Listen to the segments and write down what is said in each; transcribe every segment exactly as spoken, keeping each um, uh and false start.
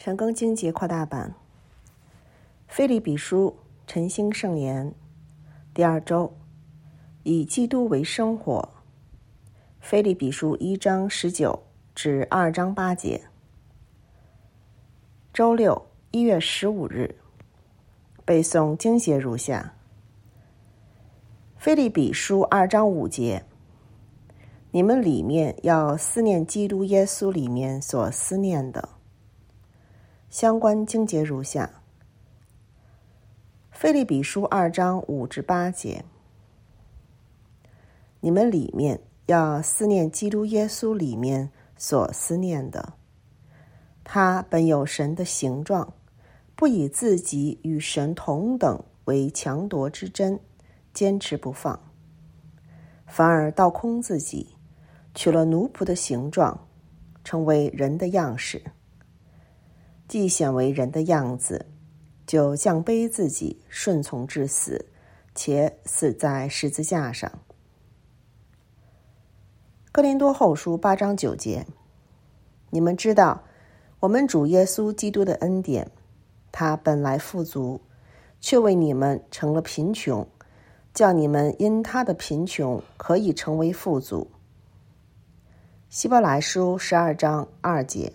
陈更经节扩大版，腓立比书晨星圣言，第二周，以基督为生活。腓立比书一章十九至二章八节。周六，一月十五日，背诵经节如下：腓立比书二章五节，你们里面要思念基督耶稣里面所思念的。相关经节如下：腓立比书二章五至八节，你们里面要思念基督耶稣里面所思念的。他本有神的形状，不以自己与神同等为强夺之争，坚持不放，反而倒空自己，取了奴仆的形状，成为人的样式。既显为人的样子，就降卑自己，顺从至死，且死在十字架上。哥林多后书八章九节，你们知道我们主耶稣基督的恩典，他本来富足，却为你们成了贫穷，叫你们因他的贫穷可以成为富足。希伯来书十二章二节，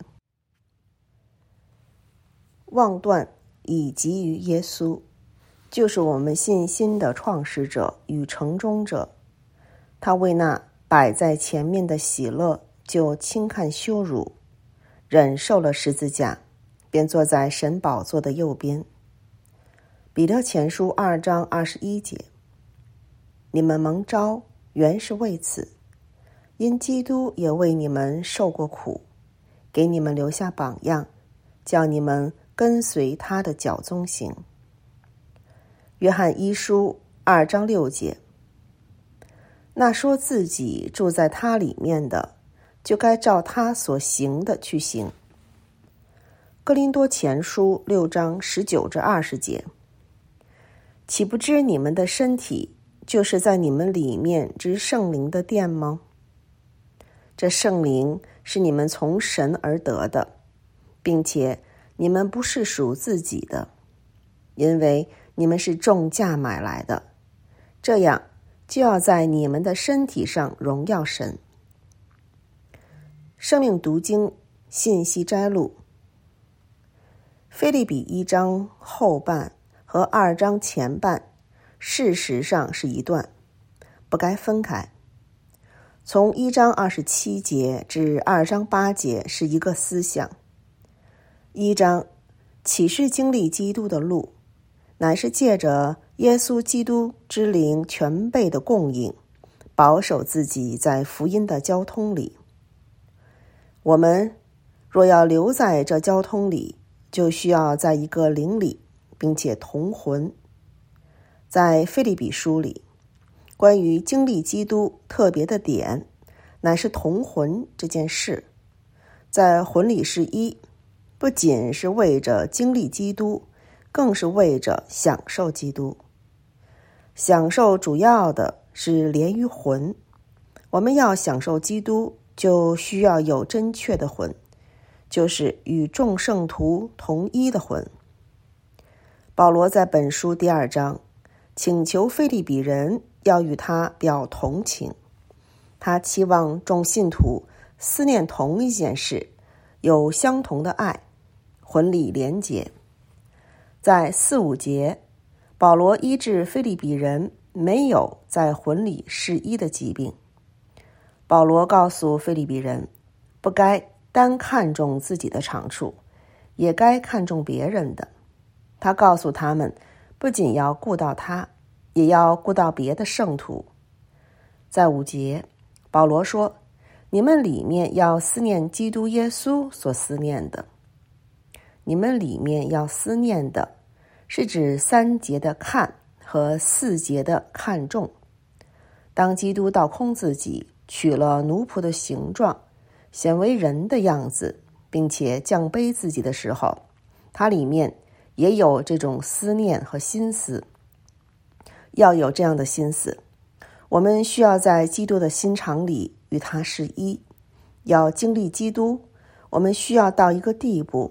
妄断以及于耶稣，就是我们信心的创始者与成终者。他为那摆在前面的喜乐，就轻看羞辱，忍受了十字架，便坐在神宝座的右边。彼得前书二章二十一节，你们蒙召原是为此，因基督也为你们受过苦，给你们留下榜样，叫你们跟随他的脚踪行。约翰一书二章六节，那说自己住在他里面的，就该照他所行的去行。哥林多前书六章十九至二十节，岂不知你们的身体就是在你们里面之圣灵的殿吗？这圣灵是你们从神而得的，并且你们不是属自己的，因为你们是重价买来的，这样就要在你们的身体上荣耀神。生命读经信息摘录，腓立比一章后半和二章前半事实上是一段，不该分开。从一章二十七节至二章八节是一个思想。一章启示经历基督的路，乃是借着耶稣基督之灵全备的供应，保守自己在福音的交通里。我们若要留在这交通里，就需要在一个灵里，并且同魂。在腓立比书里，关于经历基督特别的点，乃是同魂这件事。在魂里是一，不仅是为着经历基督，更是为着享受基督。享受主要的是连于魂，我们要享受基督，就需要有真确的魂，就是与众圣徒同一的魂。保罗在本书第二章请求腓立比人要与他表同情，他期望众信徒思念同一件事，有相同的爱，魂里连结。在四五节，保罗医治腓立比人没有在魂里是一的疾病。保罗告诉腓立比人，不该单看重自己的长处，也该看重别人的。他告诉他们，不仅要顾到他，也要顾到别的圣徒。在五节，保罗说，你们里面要思念基督耶稣所思念的。你们里面要思念的，是指三节的看和四节的看重。当基督倒空自己，取了奴仆的形状，显为人的样子，并且降卑自己的时候，他里面也有这种思念和心思。要有这样的心思，我们需要在基督的心肠里与他是一。要经历基督，我们需要到一个地步，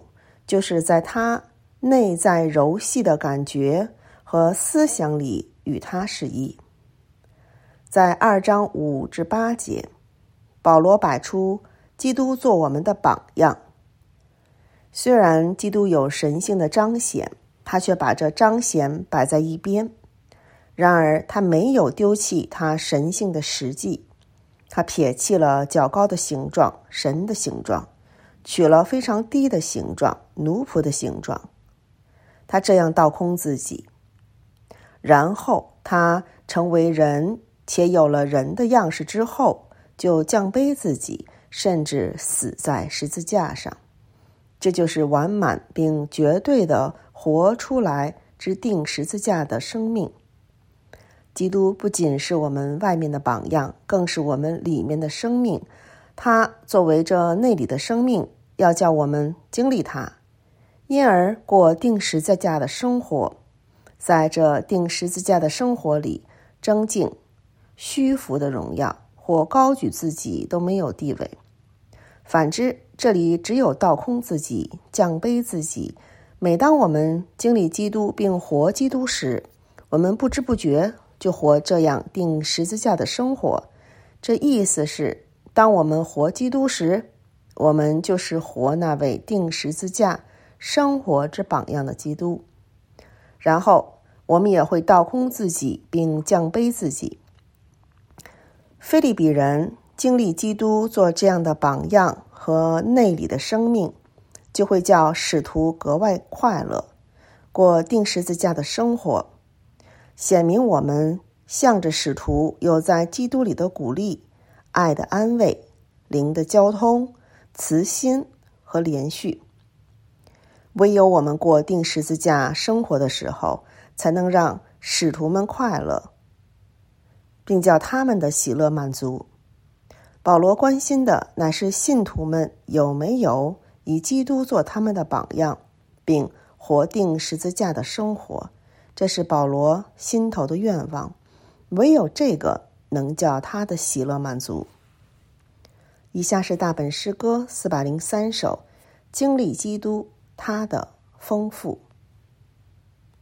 就是在他内在柔细的感觉和思想里与他是一。在二章五至八节，保罗摆出基督做我们的榜样。虽然基督有神性的彰显，他却把这彰显摆在一边。然而他没有丢弃他神性的实际，他撇弃了较高的形状，神的形状，取了非常低的形状，奴仆的形状。他这样倒空自己，然后他成为人，且有了人的样式之后，就降卑自己，甚至死在十字架上。这就是完满并绝对的活出来之定十字架的生命。基督不仅是我们外面的榜样，更是我们里面的生命。他作为这内里的生命，要叫我们经历它，因而过定十字架的生活。在这定十字架的生活里，争竞、虚浮的荣耀或高举自己都没有地位。反之，这里只有倒空自己，降卑自己。每当我们经历基督并活基督时，我们不知不觉就活这样定十字架的生活。这意思是，当我们活基督时，我们就是活那位定十字架生活之榜样的基督。然后我们也会倒空自己并降卑自己。腓立比人经历基督做这样的榜样和内里的生命，就会叫使徒格外快乐，过定十字架的生活，显明我们向着使徒有在基督里的鼓励、爱的安慰、灵的交通、慈心和连续。唯有我们过定十字架生活的时候，才能让使徒们快乐，并叫他们的喜乐满足。保罗关心的乃是信徒们有没有以基督做他们的榜样，并活定十字架的生活。这是保罗心头的愿望，唯有这个能叫他的喜乐满足。以下是大本诗歌四百零三首，经历基督他的丰富。